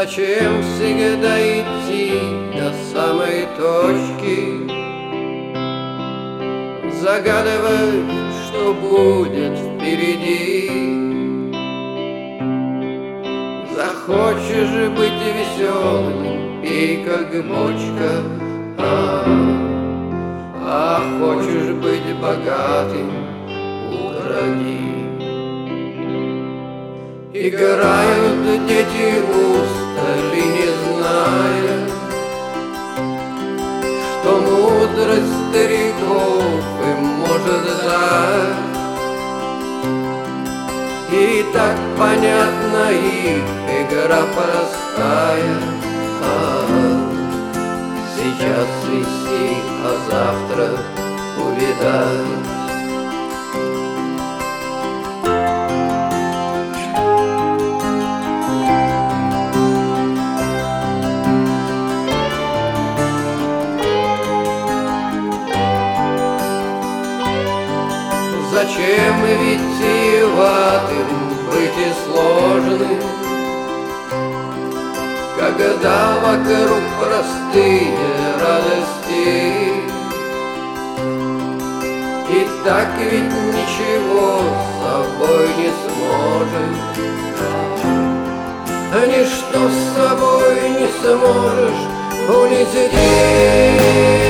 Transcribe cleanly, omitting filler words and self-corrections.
Зачем всегда идти до самой точки, загадывать, что будет впереди? Захочешь быть веселым, пей как бочка, а хочешь быть богатым, укради. Играют дети устали, не зная, что мудрость стариков им может дать. И так понятна их игра простая, сейчас свисти, а завтра увидать. Зачем витиеватым быть и сложным, когда вокруг простые радости? И так ведь ничего с собой не сможешь, ничто с собой не сможешь унести.